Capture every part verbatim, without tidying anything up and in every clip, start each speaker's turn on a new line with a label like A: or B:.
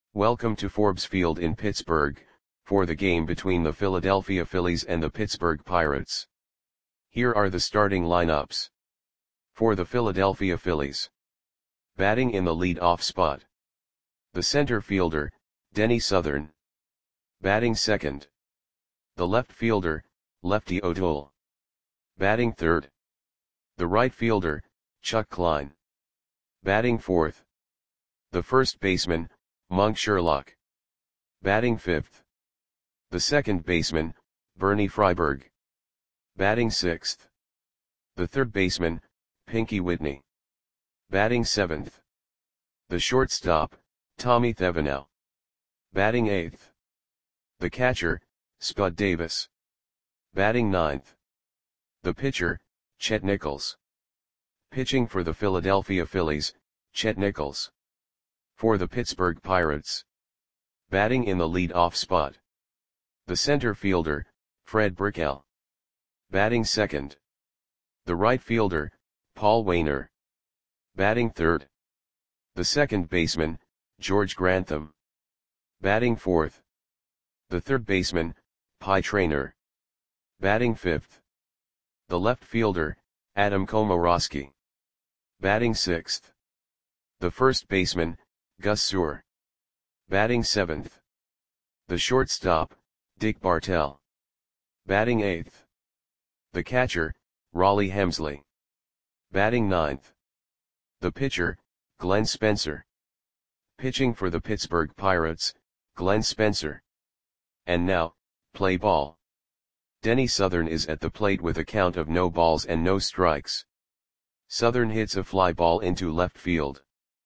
A: Welcome to Forbes Field in Pittsburgh, for the game between the Philadelphia Phillies and the Pittsburgh Pirates. Here are the starting lineups. For the Philadelphia Phillies. Batting in the lead-off spot. The center fielder, Denny Southern. Batting second. The left fielder, Lefty O'Toole. Batting third. The right fielder, Chuck Klein. Batting fourth. The first baseman, Monk Sherlock. Batting fifth. The second baseman, Bernie Freiberg. Batting sixth. The third baseman, Pinky Whitney. Batting seventh. The shortstop, Tommy Thevenot. Batting eighth. The catcher, Spud Davis. Batting ninth. The pitcher, Chet Nichols. Pitching for the Philadelphia Phillies, Chet Nichols. For the Pittsburgh Pirates. Batting in the lead-off spot. The center fielder, Fred Brickell. Batting second. The right fielder, Paul Waner. Batting third. The second baseman, George Grantham. Batting fourth. The third baseman, Pie Traynor. Batting fifth. The left fielder, Adam Komoroski. Batting sixth. The first baseman, Gus Sewell. Batting seventh. The shortstop, Dick Bartell. Batting eighth. The catcher, Raleigh Hemsley. Batting ninth. The pitcher, Glenn Spencer. Pitching for the Pittsburgh Pirates, Glenn Spencer. And now, play ball. Denny Southern is at the plate with a count of no balls and no strikes. Southern hits a fly ball into left field.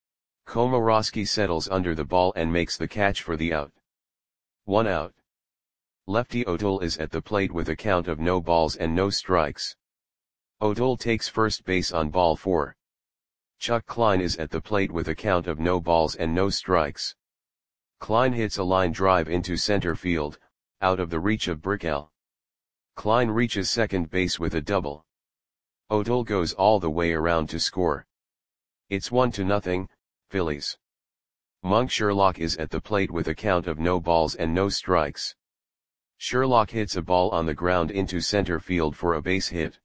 A: Komoroski settles under the ball and makes the catch for the out. One out. Lefty O'Toole is at the plate with a count of no balls and no strikes. O'Toole takes first base on ball four. Chuck Klein is at the plate with a count of no balls and no strikes. Klein hits a line drive into center field, out of the reach of Brickell. Klein reaches second base with a double. O'Toole goes all the way around to score. It's one to nothing, Phillies. Monk Sherlock is at the plate with a count of no balls and no strikes. Sherlock hits a ball on the ground into center field for a base hit.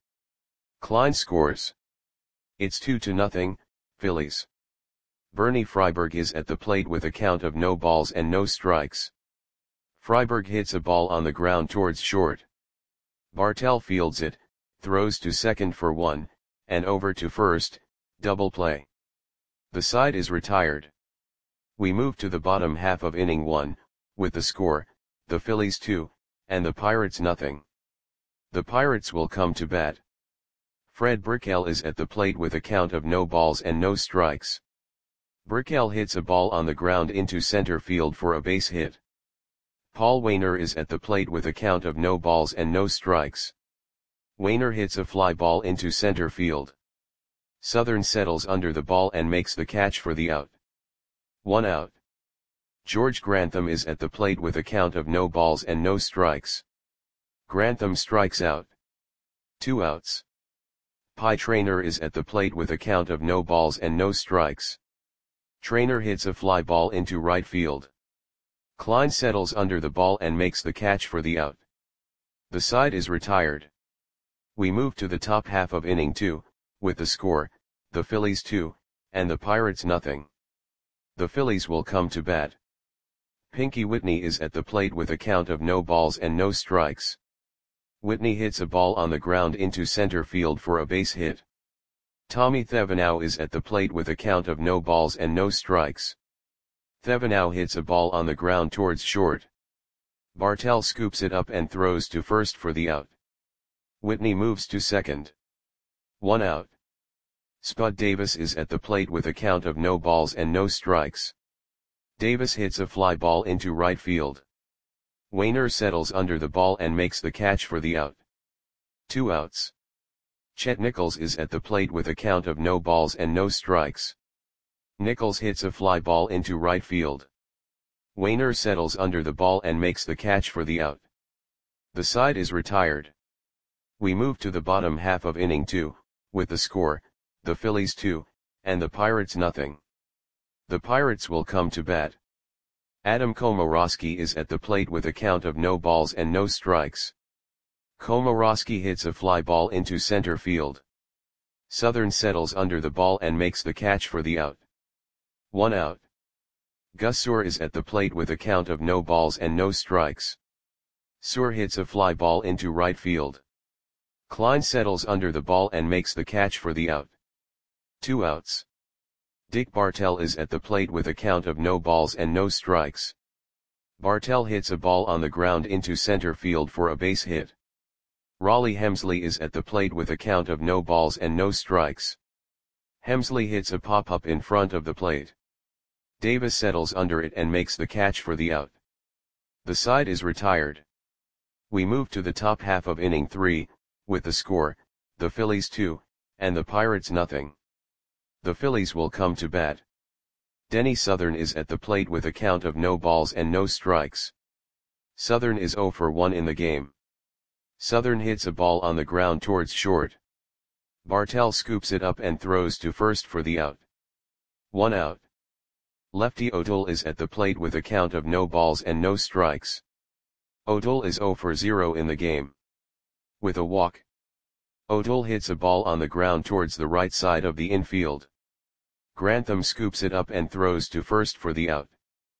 A: Klein scores. It's two to nothing, Phillies. Bernie Freiberg is at the plate with a count of no balls and no strikes. Freiberg hits a ball on the ground towards short. Bartell fields it, throws to second for one, and over to first, double play. The side is retired. We move to the bottom half of inning one, with the score, the Phillies two, and the Pirates nothing. The Pirates will come to bat. Fred Brickell is at the plate with a count of no balls and no strikes. Brickell hits a ball on the ground into center field for a base hit. Paul Waner is at the plate with a count of no balls and no strikes. Waner hits a fly ball into center field. Southern settles under the ball and makes the catch for the out. One out. George Grantham is at the plate with a count of no balls and no strikes. Grantham strikes out. Two outs. Pie Traynor is at the plate with a count of no balls and no strikes. Traynor hits a fly ball into right field. Klein settles under the ball and makes the catch for the out. The side is retired. We move to the top half of inning two, with the score, the Phillies two, and the Pirates nothing. The Phillies will come to bat. Pinky Whitney is at the plate with a count of no balls and no strikes. Whitney hits a ball on the ground into center field for a base hit. Tommy Thevenot is at the plate with a count of no balls and no strikes. Thevenot hits a ball on the ground towards short. Bartell scoops it up and throws to first for the out. Whitney moves to second. One out. Spud Davis is at the plate with a count of no balls and no strikes. Davis hits a fly ball into right field. Waner settles under the ball and makes the catch for the out. Two outs. Chet Nichols is at the plate with a count of no balls and no strikes. Nichols hits a fly ball into right field. Waner settles under the ball and makes the catch for the out. The side is retired. We move to the bottom half of inning two, with the score, the Phillies two, and the Pirates nothing. The Pirates will come to bat. Adam Komorowski is at the plate with a count of no balls and no strikes. Komorowski hits a fly ball into center field. Southern settles under the ball and makes the catch for the out. One out. Gus Suhr is at the plate with a count of no balls and no strikes. Suhr hits a fly ball into right field. Klein settles under the ball and makes the catch for the out. Two outs. Dick Bartell is at the plate with a count of no balls and no strikes. Bartell hits a ball on the ground into center field for a base hit. Raleigh Hemsley is at the plate with a count of no balls and no strikes. Hemsley hits a pop-up in front of the plate. Davis settles under it and makes the catch for the out. The side is retired. We move to the top half of inning three, with the score, the Phillies two, and the Pirates nothing. The Phillies will come to bat. Denny Southern is at the plate with a count of no balls and no strikes. Southern is oh for one in the game. Southern hits a ball on the ground towards short. Bartell scoops it up and throws to first for the out. One out. Lefty O'Toole is at the plate with a count of no balls and no strikes. O'Toole is oh for zero in the game. With a walk. O'Toole hits a ball on the ground towards the right side of the infield. Grantham scoops it up and throws to first for the out.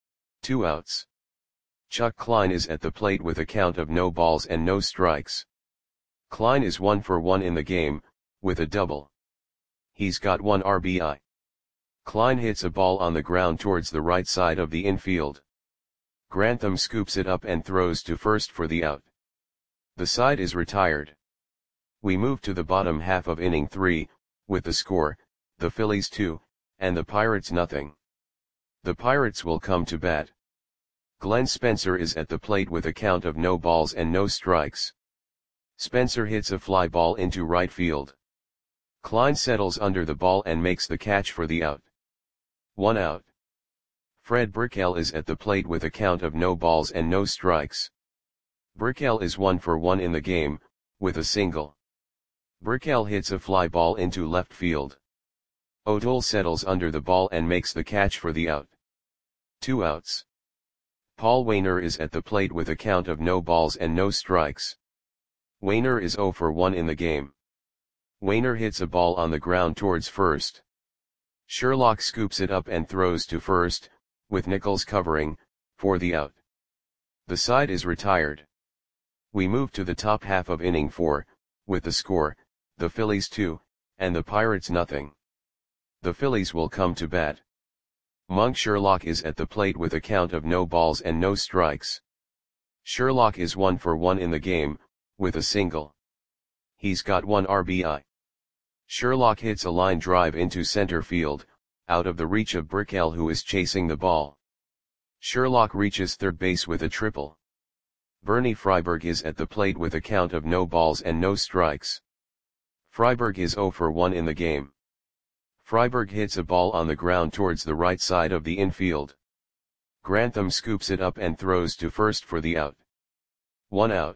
A: Two outs. Chuck Klein is at the plate with a count of no balls and no strikes. Klein is one for one in the game, with a double. He's got one R B I. Klein hits a ball on the ground towards the right side of the infield. Grantham scoops it up and throws to first for the out. The side is retired. We move to the bottom half of inning three, with the score, the Phillies two, and the Pirates nothing. The Pirates will come to bat. Glenn Spencer is at the plate with a count of no balls and no strikes. Spencer hits a fly ball into right field. Klein settles under the ball and makes the catch for the out. One out. Fred Brickell is at the plate with a count of no balls and no strikes. Brickell is one for one in the game, with a single. Brickell hits a fly ball into left field. O'Toole settles under the ball and makes the catch for the out. Two outs. Paul Waner is at the plate with a count of no balls and no strikes. Waner is oh for one in the game. Waner hits a ball on the ground towards first. Sherlock scoops it up and throws to first, with Nichols covering, for the out. The side is retired. We move to the top half of inning four, with the score, the Phillies two, and the Pirates nothing. The Phillies will come to bat. Monk Sherlock is at the plate with a count of no balls and no strikes. Sherlock is one for one in the game, with a single. He's got one R B I. Sherlock hits a line drive into center field, out of the reach of Brickell who is chasing the ball. Sherlock reaches third base with a triple. Bernie Freiberg is at the plate with a count of no balls and no strikes. Freiberg is oh for one in the game. Freiberg hits a ball on the ground towards the right side of the infield. Grantham scoops it up and throws to first for the out. One out.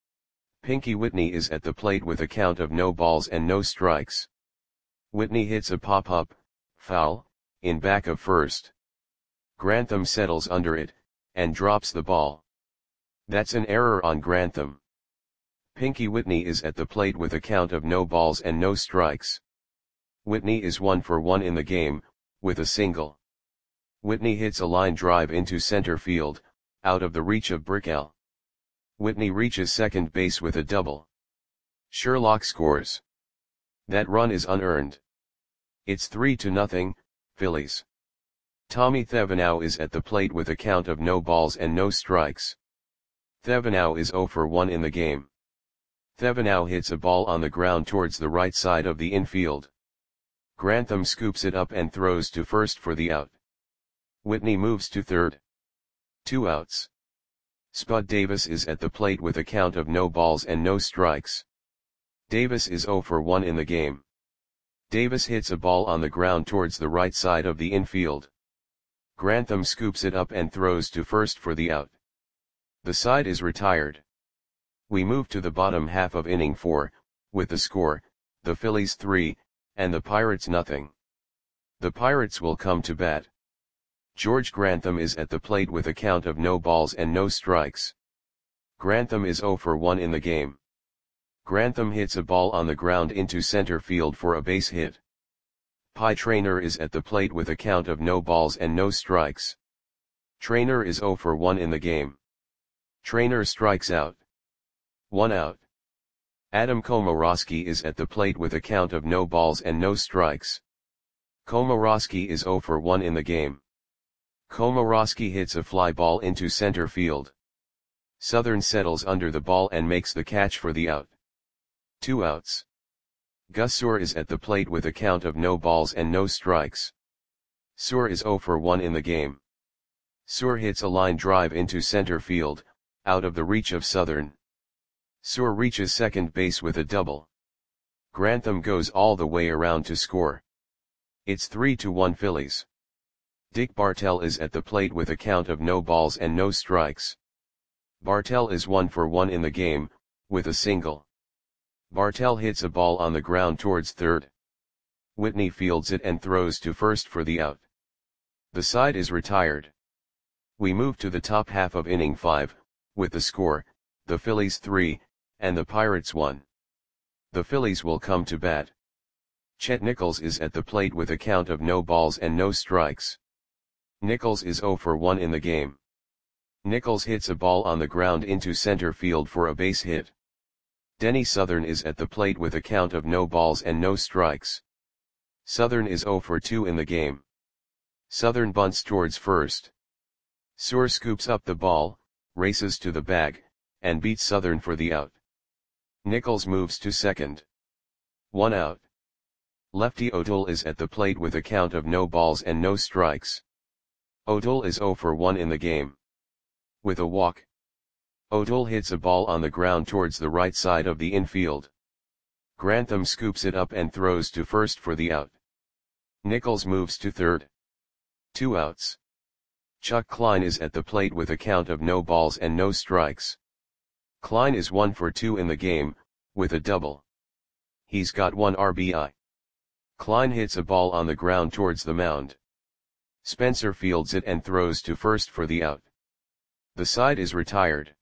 A: Pinky Whitney is at the plate with a count of no balls and no strikes. Whitney hits a pop-up, foul, in back of first. Grantham settles under it, and drops the ball. That's an error on Grantham. Pinky Whitney is at the plate with a count of no balls and no strikes. Whitney is one for one in the game, with a single. Whitney hits a line drive into center field, out of the reach of Brickell. Whitney reaches second base with a double. Sherlock scores. That run is unearned. It's three to nothing, Phillies. Tommy Thevenot is at the plate with a count of no balls and no strikes. Thevenot is oh for one in the game. Thevenot hits a ball on the ground towards the right side of the infield. Grantham scoops it up and throws to first for the out. Whitney moves to third. Two outs. Spud Davis is at the plate with a count of no balls and no strikes. Davis is oh for one in the game. Davis hits a ball on the ground towards the right side of the infield. Grantham scoops it up and throws to first for the out. The side is retired. We move to the bottom half of inning four, with the score, the Phillies three, and the Pirates nothing. The Pirates will come to bat. George Grantham is at the plate with a count of no balls and no strikes. Grantham is zero for one in the game. Grantham hits a ball on the ground into center field for a base hit. Pie Traynor is at the plate with a count of no balls and no strikes. Traynor is zero for one in the game. Traynor strikes out. One out. Adam Komorowski is at the plate with a count of no balls and no strikes. Komorowski is zero for one in the game. Komorowski hits a fly ball into center field. Southern settles under the ball and makes the catch for the out. Two outs. Gus Suhr is at the plate with a count of no balls and no strikes. Suhr is zero for one in the game. Suhr hits a line drive into center field, out of the reach of Southern. Suhr reaches second base with a double. Grantham goes all the way around to score. It's three to one Phillies. Dick Bartell is at the plate with a count of no balls and no strikes. Bartell is one for one in the game, with a single. Bartell hits a ball on the ground towards third. Whitney fields it and throws to first for the out. The side is retired. We move to the top half of inning five, with the score, the Phillies three, and the Pirates one. The Phillies will come to bat. Chet Nichols is at the plate with a count of no balls and no strikes. Nichols is zero for one in the game. Nichols hits a ball on the ground into center field for a base hit. Denny Southern is at the plate with a count of no balls and no strikes. Southern is zero for two in the game. Southern bunts towards first. Suhr scoops up the ball, races to the bag, and beats Southern for the out. Nichols moves to second. One out. Lefty O'Toole is at the plate with a count of no balls and no strikes. O'Toole is zero for one in the game. With a walk, O'Toole hits a ball on the ground towards the right side of the infield. Grantham scoops it up and throws to first for the out. Nichols moves to third. Two outs. Chuck Klein is at the plate with a count of no balls and no strikes. Klein is one for two in the game, with a double. He's got one R B I. Klein hits a ball on the ground towards the mound. Spencer fields it and throws to first for the out. The side is retired.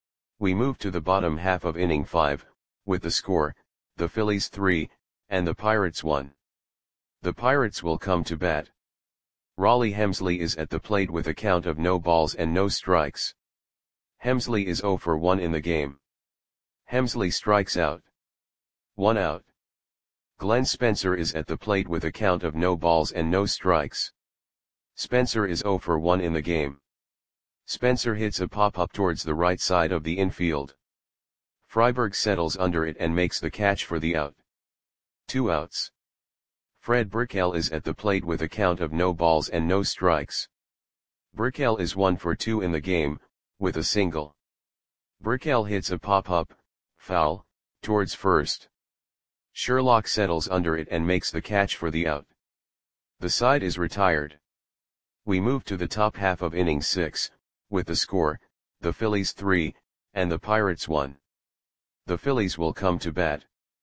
A: We move to the bottom half of inning five, with the score, the Phillies three, and the Pirates one. The Pirates will come to bat. Raleigh Hemsley is at the plate with a count of no balls and no strikes. Hemsley is zero for one in the game. Hemsley strikes out. One out. Glenn Spencer is at the plate with a count of no balls and no strikes. Spencer is zero for one in the game. Spencer hits a pop-up towards the right side of the infield. Freiberg settles under it and makes the catch for the out. Two outs. Fred Brickell is at the plate with a count of no balls and no strikes. Brickell is one for two in the game, with a single. Brickell hits a pop-up, foul, towards first. Sherlock settles under it and makes the catch for the out. The side is retired. We move to the top half of inning six, with the score, the Phillies three, and the Pirates one. The Phillies will come to bat.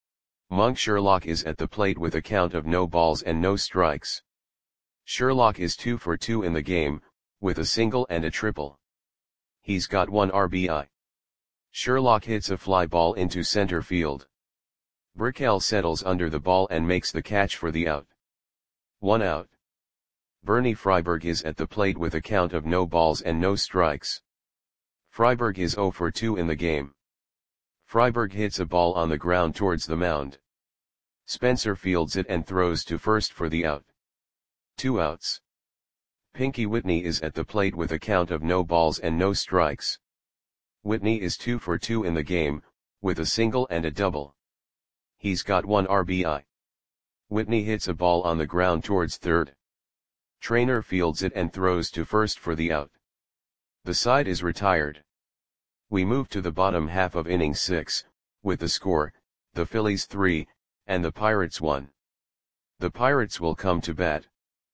A: Monk Sherlock is at the plate with a count of no balls and no strikes. Sherlock is two for two in the game, with a single and a triple. He's got one R B I. Sherlock hits a fly ball into center field. Brickell settles under the ball and makes the catch for the out. One out. Bernie Freiberg is at the plate with a count of no balls and no strikes. Freiberg is zero for two in the game. Freiberg hits a ball on the ground towards the mound. Spencer fields it and throws to first for the out. Two outs. Pinky Whitney is at the plate with a count of no balls and no strikes. Whitney is two for two in the game, with a single and a double. He's got one R B I. Whitney hits a ball on the ground towards third. Traynor fields it and throws to first for the out. The side is retired. We move to the bottom half of inning six, with the score, the Phillies three, and the Pirates one. The Pirates will come to bat.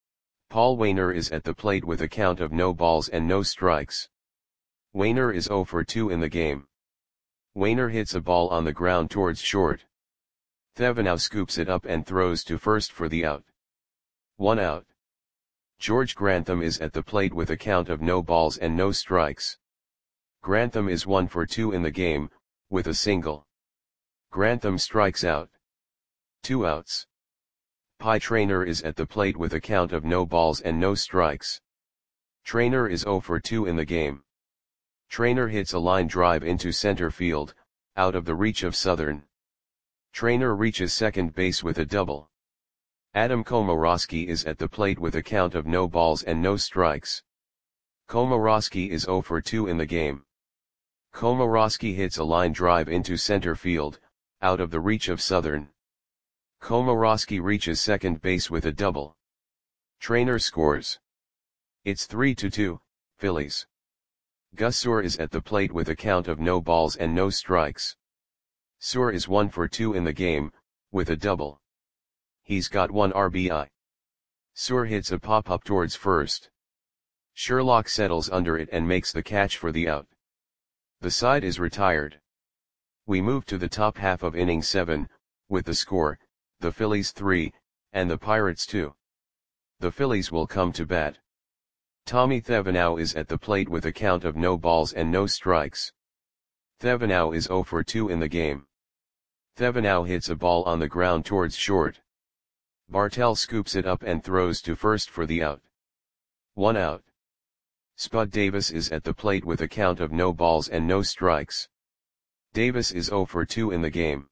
A: Paul Waner is at the plate with a count of no balls and no strikes. Waner is zero for two in the game. Waner hits a ball on the ground towards short. Thevenot scoops it up and throws to first for the out. One out. George Grantham is at the plate with a count of no balls and no strikes. Grantham is one for two in the game, with a single. Grantham strikes out. Two outs. Pie Traynor is at the plate with a count of no balls and no strikes. Traynor is zero for two in the game. Traynor hits a line drive into center field, out of the reach of Southern. Traynor reaches second base with a double. Adam Komorowski is at the plate with a count of no balls and no strikes. Komorowski is zero for two in the game. Komorowski hits a line drive into center field, out of the reach of Southern. Komorowski reaches second base with a double. Traynor scores. It's three to two, Phillies. Gus Suhr is at the plate with a count of no balls and no strikes. Suhr is one for two in the game, with a double. He's got one R B I. Suhr hits a pop-up towards first. Sherlock settles under it and makes the catch for the out. The side is retired. We move to the top half of inning seven, with the score, the Phillies three, and the Pirates two. The Phillies will come to bat. Tommy Thevenot is at the plate with a count of no balls and no strikes. Thevenot is zero for two in the game. Thevenot hits a ball on the ground towards short. Bartell scoops it up and throws to first for the out. One out. Spud Davis is at the plate with a count of no balls and no strikes. Davis is zero for two in the game.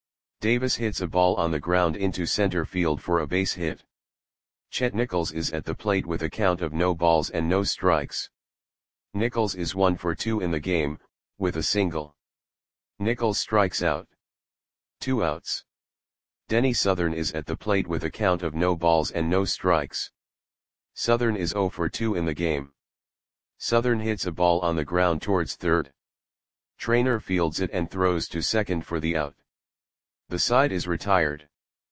A: Davis hits a ball on the ground into center field for a base hit. Chet Nichols is at the plate with a count of no balls and no strikes. Nichols is one for two in the game, with a single. Nichols strikes out. Two outs. Denny Southern is at the plate with a count of no balls and no strikes. Southern is zero for two in the game. Southern hits a ball on the ground towards third. Traynor fields it and throws to second for the out. The side is retired.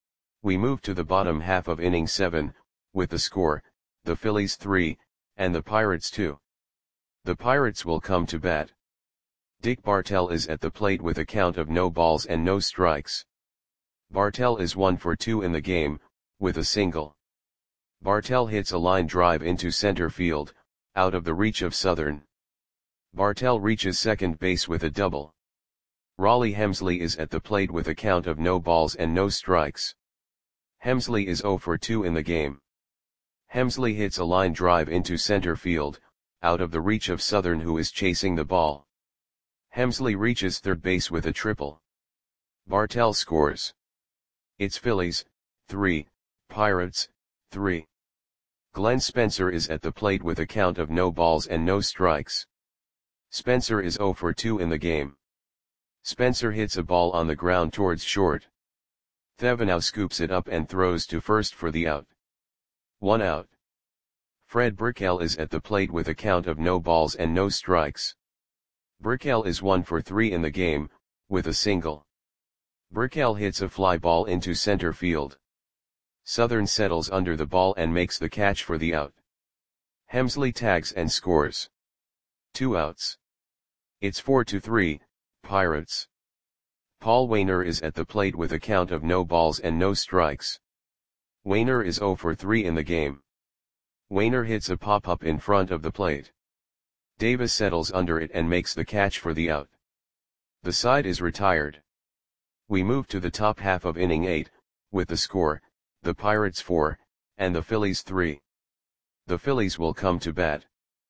A: We move to the bottom half of inning seven, with the score, the Phillies three, and the Pirates two. The Pirates will come to bat. Dick Bartell is at the plate with a count of no balls and no strikes. Bartell is one for two in the game, with a single. Bartell hits a line drive into center field, out of the reach of Southern. Bartell reaches second base with a double. Raleigh Hemsley is at the plate with a count of no balls and no strikes. Hemsley is zero for two in the game. Hemsley hits a line drive into center field, out of the reach of Southern who is chasing the ball. Hemsley reaches third base with a triple. Bartell scores. It's Phillies, three, Pirates, three. Glenn Spencer is at the plate with a count of no balls and no strikes. Spencer is zero for two in the game. Spencer hits a ball on the ground towards short. Thevenot scoops it up and throws to first for the out. One out. Fred Brickell is at the plate with a count of no balls and no strikes. Brickell is one for three in the game, with a single. Brickell hits a fly ball into center field. Southern settles under the ball and makes the catch for the out. Hemsley tags and scores. Two outs. It's four to three, Pirates. Paul Waner is at the plate with a count of no balls and no strikes. Waner is zero for three in the game. Waner hits a pop-up in front of the plate. Davis settles under it and makes the catch for the out. The side is retired. We move to the top half of inning eight, with the score, the Pirates four, and the Phillies three. The Phillies will come to bat.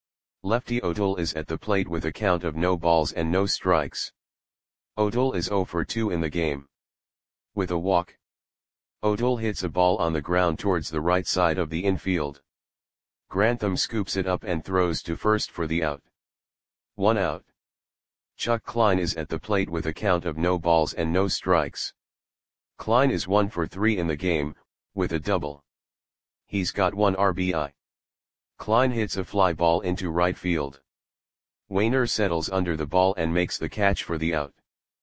A: Lefty O'Toole is at the plate with a count of no balls and no strikes. O'Toole is zero for two in the game. With a walk. O'Toole hits a ball on the ground towards the right side of the infield. Grantham scoops it up and throws to first for the out. One out. Chuck Klein is at the plate with a count of no balls and no strikes. Klein is one for three in the game, with a double. He's got one R B I. Klein hits a fly ball into right field. Waner settles under the ball and makes the catch for the out.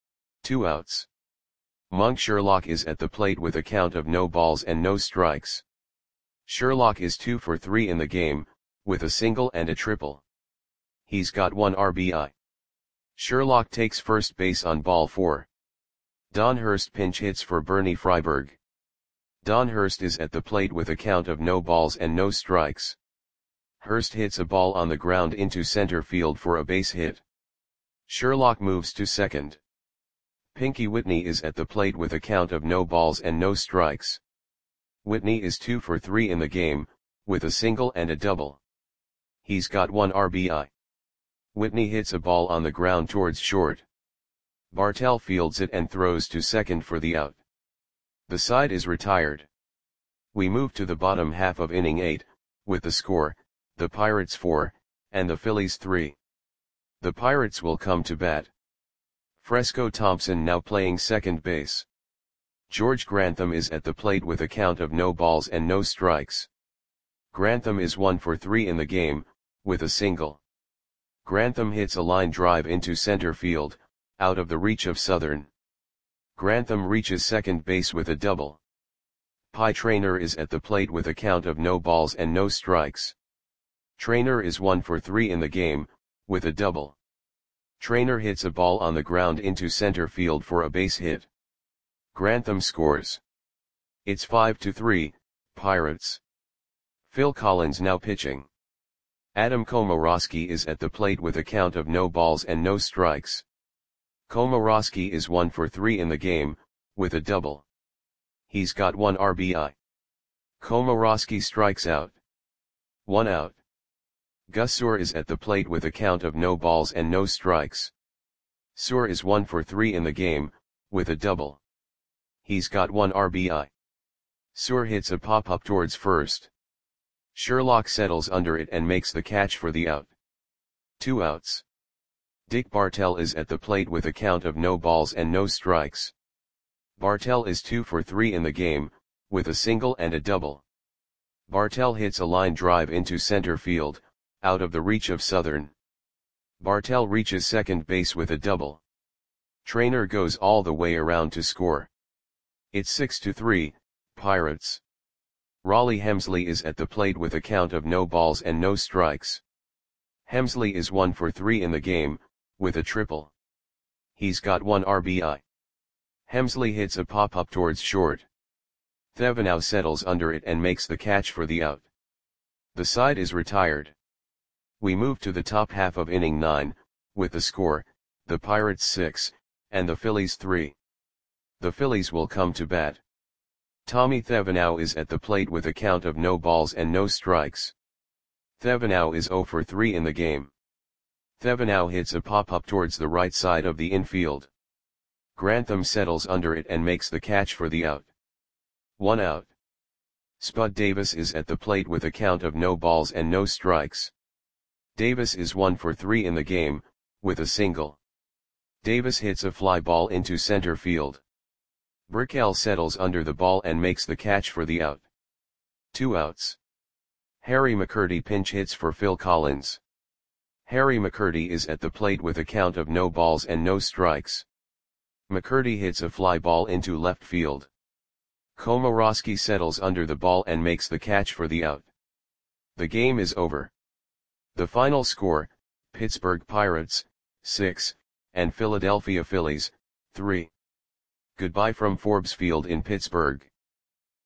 A: Two outs. Monk Sherlock is at the plate with a count of no balls and no strikes. Sherlock is two for three in the game, with a single and a triple. He's got one R B I. Sherlock takes first base on ball four. Don Hurst pinch hits for Bernie Freiberg. Don Hurst is at the plate with a count of no balls and no strikes. Hurst hits a ball on the ground into center field for a base hit. Sherlock moves to second. Pinky Whitney is at the plate with a count of no balls and no strikes. Whitney is two for three in the game, with a single and a double. He's got one R B I. Whitney hits a ball on the ground towards short. Bartell fields it and throws to second for the out. The side is retired. We move to the bottom half of inning eight, with the score, the Pirates four, and the Phillies three. The Pirates will come to bat. Fresco Thompson now playing second base. George Grantham is at the plate with a count of no balls and no strikes. Grantham is one for three in the game, with a single. Grantham hits a line drive into center field, out of the reach of Southern. Grantham reaches second base with a double. Pie Traynor is at the plate with a count of no balls and no strikes. Traynor is one for three in the game, with a double. Traynor hits a ball on the ground into center field for a base hit. Grantham scores. It's five to three, Pirates. Phil Collins now pitching. Adam Komoroski is at the plate with a count of no balls and no strikes. Komoroski is one for three in the game, with a double. He's got one R B I. Komoroski strikes out. One out. Gus Suhr is at the plate with a count of no balls and no strikes. Suhr is one for three in the game, with a double. He's got one R B I. Suhr hits a pop-up towards first. Sherlock settles under it and makes the catch for the out. Two outs. Dick Bartell is at the plate with a count of no balls and no strikes. Bartell is two for three in the game, with a single and a double. Bartell hits a line drive into center field, out of the reach of Southern. Bartell reaches second base with a double. Traynor goes all the way around to score. It's six to three, Pirates. Raleigh Hemsley is at the plate with a count of no balls and no strikes. Hemsley is one for three in the game, with a triple. He's got one R B I. Hemsley hits a pop-up towards short. Thevenot settles under it and makes the catch for the out. The side is retired. We move to the top half of inning nine, with the score, the Pirates six, and the Phillies three. The Phillies will come to bat. Tommy Thevenot is at the plate with a count of no balls and no strikes. Thevenot is zero for three in the game. Thevenot hits a pop-up towards the right side of the infield. Grantham settles under it and makes the catch for the out. One out. Spud Davis is at the plate with a count of no balls and no strikes. Davis is one for three in the game, with a single. Davis hits a fly ball into center field. Brickell settles under the ball and makes the catch for the out. Two outs. Harry McCurdy pinch hits for Phil Collins. Harry McCurdy is at the plate with a count of no balls and no strikes. McCurdy hits a fly ball into left field. Komoroski settles under the ball and makes the catch for the out. The game is over. The final score, Pittsburgh Pirates, six, and Philadelphia Phillies, three. Goodbye from Forbes Field in Pittsburgh.